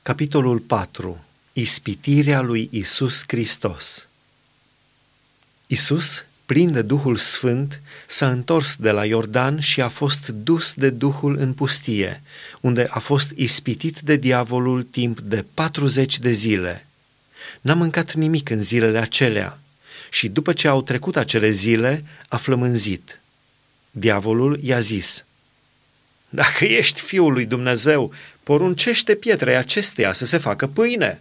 Capitolul 4. Ispitirea lui Isus Hristos. Isus, plin de Duhul Sfânt, s-a întors de la Iordan și a fost dus de Duhul în pustie, unde a fost ispitit de diavolul timp de 40 de zile. N-a mâncat nimic în zilele acelea și după ce au trecut acele zile, a flămânzit. Diavolul i-a zis: „Dacă ești Fiul lui Dumnezeu, poruncește pietrei acesteia să se facă pâine.”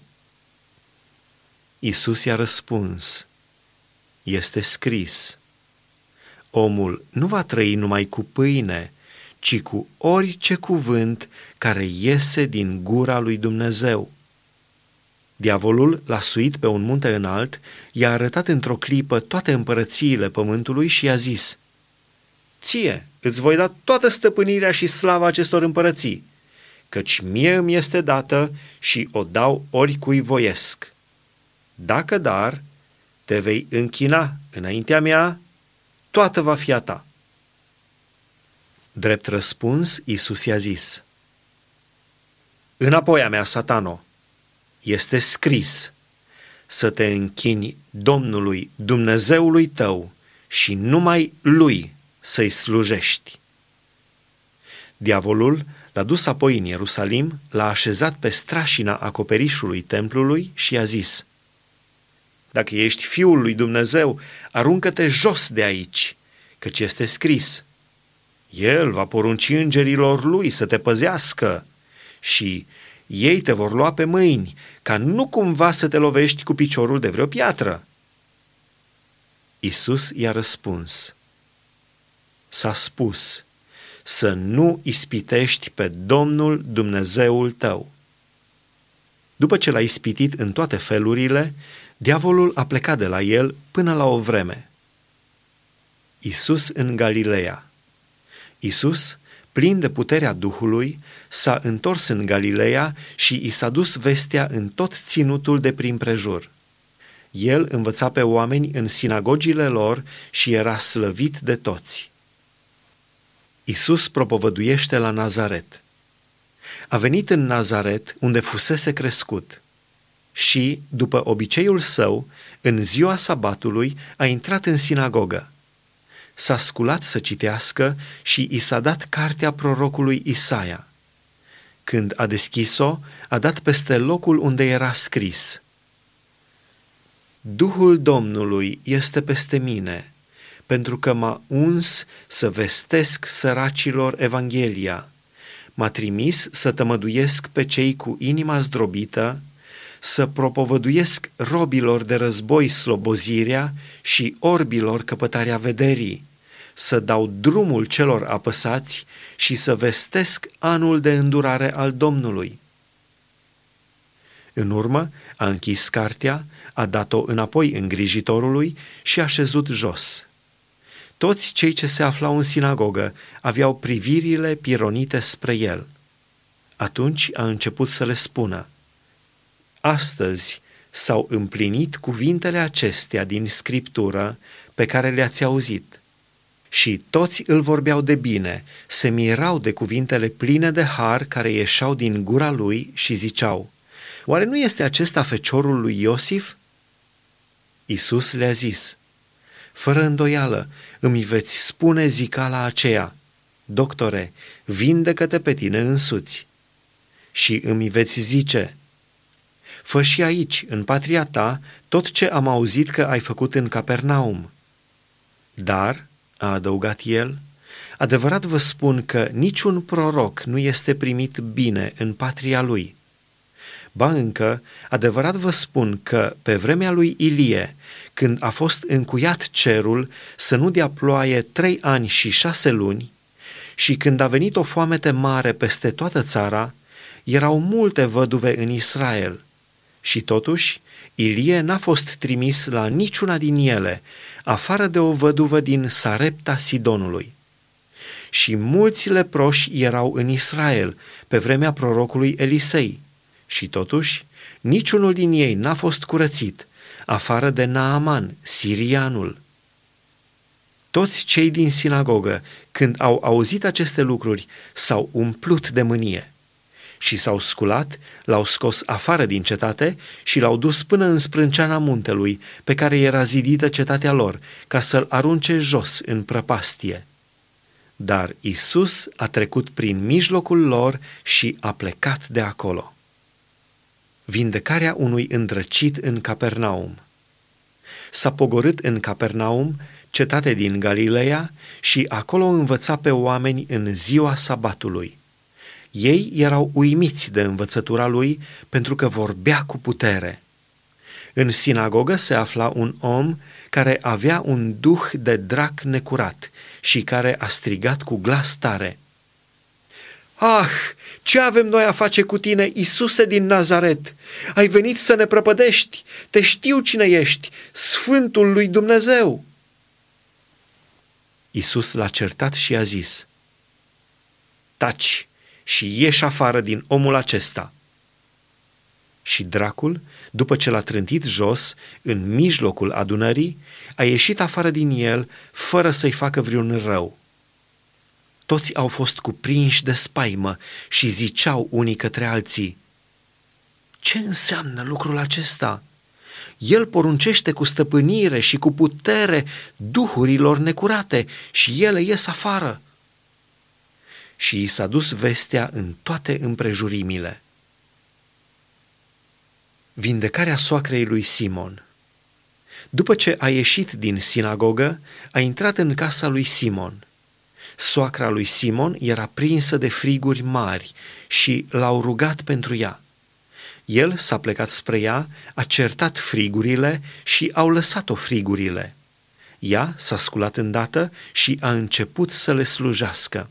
Isus i-a răspuns: „Este scris: omul nu va trăi numai cu pâine, ci cu orice cuvânt care iese din gura lui Dumnezeu.” Diavolul l-a suit pe un munte înalt, i-a arătat într-o clipă toate împărățiile pământului și i-a zis: „Ție îți voi da toată stăpânirea și slava acestor împărății, căci mie îmi este dată și o dau oricui voiesc. Dacă dar te vei închina înaintea mea, toată va fi a ta.” Drept răspuns, Iisus i-a zis: „Înapoi a mea, Satano, este scris: să te închini Domnului, Dumnezeului tău, și numai Lui să-i slujești.” Diavolul l-a dus apoi în Ierusalim, l-a așezat pe strașina acoperișului templului și i-a zis: „Dacă ești Fiul lui Dumnezeu, aruncă-te jos de aici, căci este scris: El va porunci îngerilor lui să te păzească și ei te vor lua pe mâini, ca nu cumva să te lovești cu piciorul de vreo piatră.” Iisus i-a răspuns: „S-a spus: să nu ispitești pe Domnul Dumnezeul tău.” După ce l-a ispitit în toate felurile, diavolul a plecat de la el până la o vreme. Isus în Galileea. Isus, plin de puterea Duhului, s-a întors în Galileea și i s-a dus vestea în tot ținutul de prin prejur. El învăța pe oameni în sinagogile lor și era slăvit de toți. Isus propovăduiește la Nazaret. A venit în Nazaret, unde fusese crescut, și, după obiceiul său, în ziua sabatului, a intrat în sinagogă. S-a sculat să citească și i s-a dat cartea prorocului Isaia. Când a deschis-o, a dat peste locul unde era scris: „Duhul Domnului este peste mine, pentru că m-a uns să vestesc săracilor Evanghelia. M-a trimis să tămăduiesc pe cei cu inima zdrobită, să propovăduiesc robilor de război slobozirea și orbilor căpătarea vederii, să dau drumul celor apăsați și să vestesc anul de îndurare al Domnului.” În urmă a închis cartea, a dat-o înapoi îngrijitorului și a șezut jos. Toți cei ce se aflau în sinagogă aveau privirile pironite spre el. Atunci a început să le spună: „Astăzi s-au împlinit cuvintele acestea din Scriptură pe care le-ați auzit.” Și toți îl vorbeau de bine, se mirau de cuvintele pline de har care ieșeau din gura lui și ziceau: „Oare nu este acesta feciorul lui Iosif?” Iisus le-a zis: „Fără îndoială îmi veți spune zicala aceea: Doctore, vindecă-te pe tine însuți. Și îmi veți zice: Fă și aici, în patria ta, tot ce am auzit că ai făcut în Capernaum.” Dar, a adăugat el, adevărat vă spun că niciun proroc nu este primit bine în patria lui. Ba încă, adevărat vă spun că pe vremea lui Ilie, când a fost încuiat cerul să nu dea ploaie 3 ani și 6 luni, și când a venit o foamete mare peste toată țara, erau multe văduve în Israel. Și totuși, Ilie n-a fost trimis la niciuna din ele, afară de o văduvă din Sarepta Sidonului. Și mulți leproși erau în Israel pe vremea prorocului Elisei, și totuși niciunul din ei n-a fost curățit, afară de Naaman, sirianul. Toți cei din sinagogă, când au auzit aceste lucruri, s-au umplut de mânie. Și s-au sculat, l-au scos afară din cetate și l-au dus până în sprânceana muntelui, pe care era zidită cetatea lor, ca să-l arunce jos în prăpastie. Dar Iisus a trecut prin mijlocul lor și a plecat de acolo. Vindecarea unui îndrăcit în Capernaum. S-a pogorât în Capernaum, cetate din Galileea, și acolo învăța pe oameni în ziua sabatului. Ei erau uimiți de învățătura lui, pentru că vorbea cu putere. În sinagogă se afla un om care avea un duh de drac necurat și care a strigat cu glas tare: „Ah, ce avem noi a face cu tine, Iisuse din Nazaret? Ai venit să ne prăpădești? Te știu cine ești, Sfântul lui Dumnezeu!” Iisus l-a certat și a zis: „Taci și ieși afară din omul acesta.” Și dracul, după ce l-a trântit jos, în mijlocul adunării, a ieșit afară din el, fără să-i facă vreun rău. Toți au fost cuprinși de spaimă și ziceau unii către alții: „Ce înseamnă lucrul acesta? El poruncește cu stăpânire și cu putere duhurilor necurate și ele ies afară.” Și i s-a dus vestea în toate împrejurimile. Vindecarea soacrei lui Simon. După ce a ieșit din sinagogă, a intrat în casa lui Simon. Soacra lui Simon era prinsă de friguri mari și l-au rugat pentru ea. El s-a plecat spre ea, a certat frigurile și au lăsat-o frigurile. Ea s-a sculat îndată și a început să le slujească.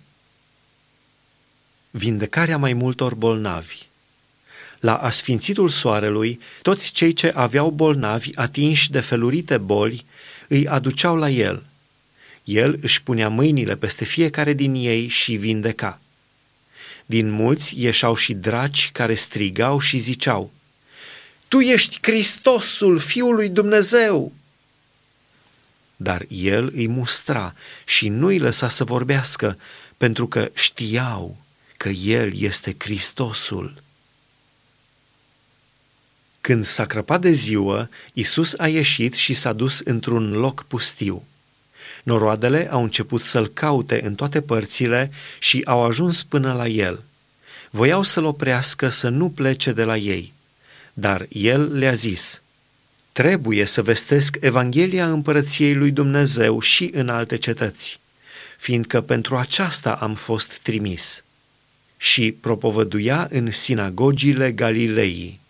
Vindecarea mai multor bolnavi. La asfințitul soarelui, toți cei ce aveau bolnavi atinși de felurite boli îi aduceau la el. El își punea mâinile peste fiecare din ei și vindeca. Din mulți ieșeau și draci care strigau și ziceau: „Tu ești Hristosul, Fiul lui Dumnezeu!” Dar el îi mustra și nu îi lăsa să vorbească, pentru că știau că el este Hristosul. Când s-a crăpat de ziua, Iisus a ieșit și s-a dus într-un loc pustiu. Noroadele au început să-l caute în toate părțile și au ajuns până la el. Voiau să-l oprească să nu plece de la ei, dar el le-a zis: „Trebuie să vestesc Evanghelia împărăției lui Dumnezeu și în alte cetăți, fiindcă pentru aceasta am fost trimis.” Și propovăduia în sinagogile Galilei.